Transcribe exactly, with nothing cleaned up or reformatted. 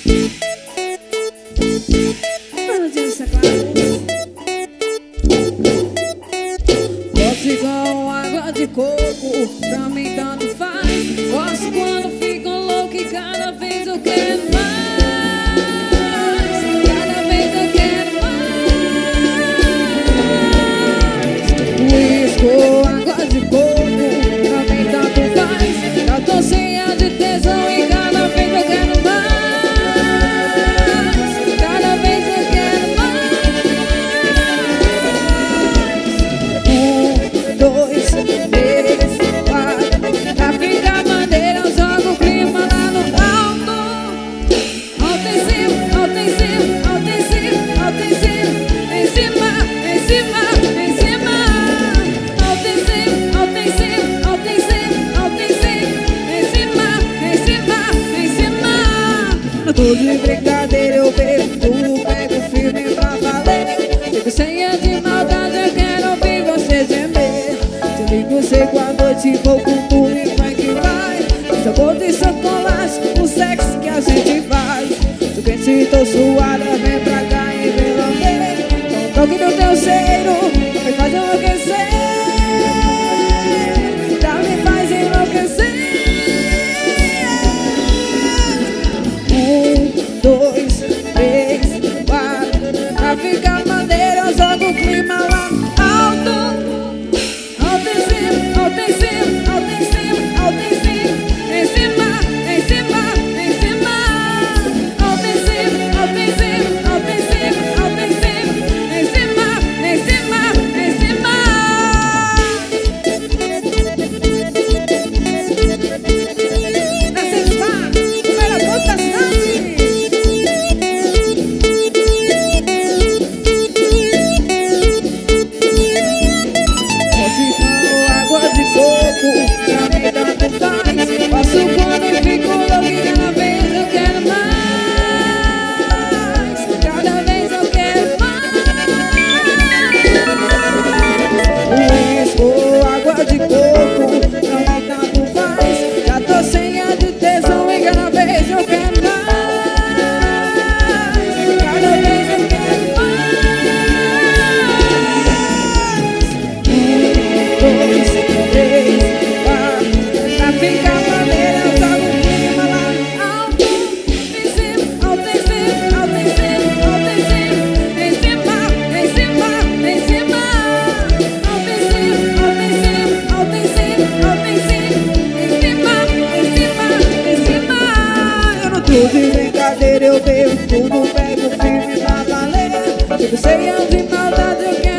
Gosto igual água de coco, pra mim tanto faz. Gosto quando fico louco e cada vez eu quero mais. Cada vez eu quero mais. Whisky ou água de coco, pra mim tanto faz. Já tô cheia de tesão e cada vez eu quero mais. Cada vez eu quero mais. Um, dois, três, quatro. Pra ficar maneira eu jogo o clima lá no alto. Alto em cima, alto em cima, alto em cima, alto em cima. Em cima, em cima, em cima. Alto em cima, alto em cima, alto em cima, alto em cima. Em cima, em cima, em cima. Não tô de brincadeira, eu bebo tudo, pego firme pra valer. Fico cheia de maldade, eu quero ouvir você gemer. Te ligo seco à noite, vou com tudo e vai que vai. Sabor de chocolate, o sexo que a gente faz. Tu quente e tô suada, vem pra cá e vem lamber. Com um toque do teu cheiro, me faz enlouquecer. Já me faz enlouquecer. Um, dois, três, quatro. Pra ficar maneira eu jogo o clima lá alto. Alto em cima, alto em cima, alto em cima, alto em cima. Em cima, em cima, em cima. Alto em cima, alto em cima, alto em cima, alto em cima. Em cima, em cima, em cima. Nessa está, primeira ponta sabe. Gosto com água de coco, pra mim tanto faz. Gosto quando fico louco e cada vez eu quero mais. Cada vez eu quero mais. Whisky ou água de coco, pra mim tanto faz. Já tô cheia de tesão e cada vez eu quero mais. Cada vez eu quero mais. Um, dois, três, quatro. Pra ficar maneira eu jogo o clima lá alto. Em cima, alto em cima, alto em cima, alto em cima. Em cima, em cima, em cima. Alto em cima, alto em cima, alto em cima, alto em cima. Em cima, em cima, em cima. Eu não tô de brincadeira, eu bebo tudo, pego firme pra valer. Fico cheia de maldade, eu quero